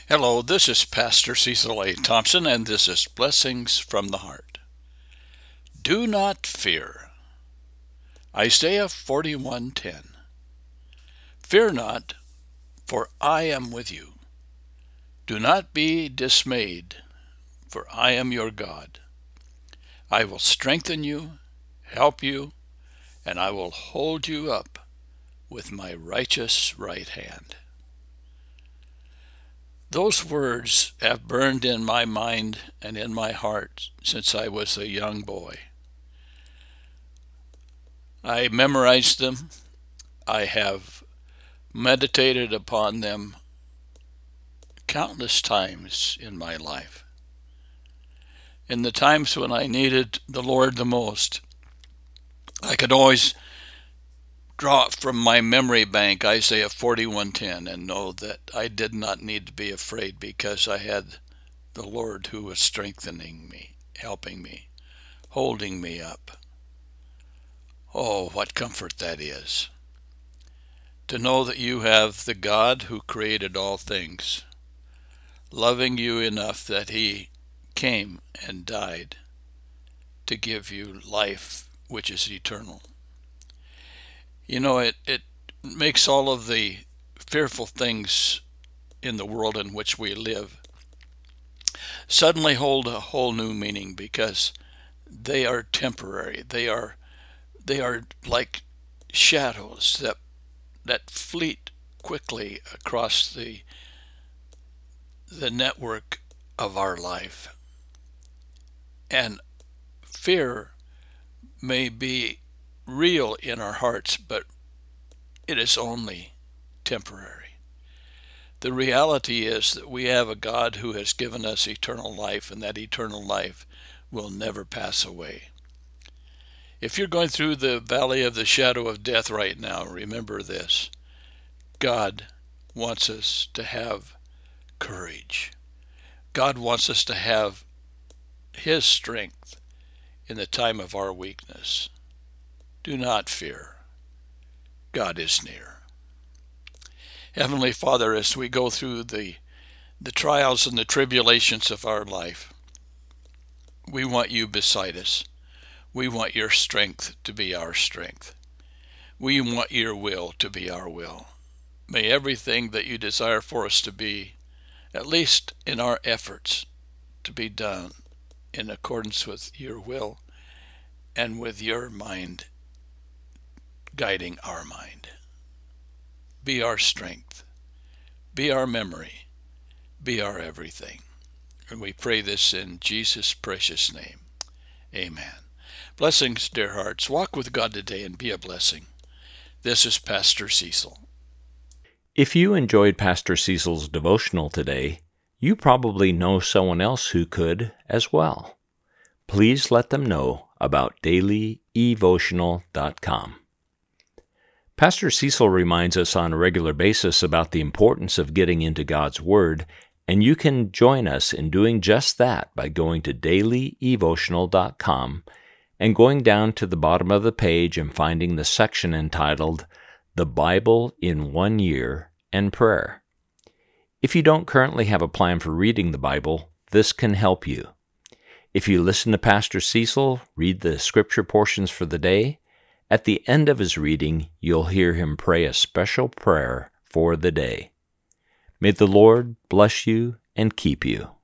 Hello, this is Pastor Cecil A. Thompson, and this is Blessings from the Heart. Do not fear. Isaiah 41:10. Fear not, for I am with you. Do not be dismayed, for I am your God. I will strengthen you, help you, and I will hold you up with my righteous right hand. Those words have burned in my mind and in my heart since I was a young boy. I memorized them. I have meditated upon them countless times in my life. In the times when I needed the Lord the most, I could always draw from my memory bank Isaiah 41:10 and know that I did not need to be afraid because I had the Lord who was strengthening me, helping me, holding me up. Oh, what comfort that is. To know that you have the God who created all things, loving you enough that he came and died to give you life which is eternal. You know, it makes all of the fearful things in the world in which we live suddenly hold a whole new meaning because they are temporary. They are like shadows that fleet quickly across the network of our life. And fear may be real in our hearts, but it is only temporary. The reality is that we have a God who has given us eternal life, and that eternal life will never pass away. If you're going through the valley of the shadow of death right now, remember this. God wants us to have courage. God wants us to have his strength in the time of our weakness. Do not fear. God is near. Heavenly Father, as we go through the trials and the tribulations of our life, we want you beside us. We want your strength to be our strength. We want your will to be our will. May everything that you desire for us to be, at least in our efforts, to be done in accordance with your will and with your mind guiding our mind. Be our strength. Be our memory. Be our everything. And we pray this in Jesus' precious name. Amen. Blessings, dear hearts. Walk with God today and be a blessing. This is Pastor Cecil. If you enjoyed Pastor Cecil's devotional today, you probably know someone else who could as well. Please let them know about dailyevotional.com. Pastor Cecil reminds us on a regular basis about the importance of getting into God's Word, and you can join us in doing just that by going to dailyevotional.com and going down to the bottom of the page and finding the section entitled The Bible in 1 Year and Prayer. If you don't currently have a plan for reading the Bible, this can help you. If you listen to Pastor Cecil read the scripture portions for the day, at the end of his reading, you'll hear him pray a special prayer for the day. May the Lord bless you and keep you.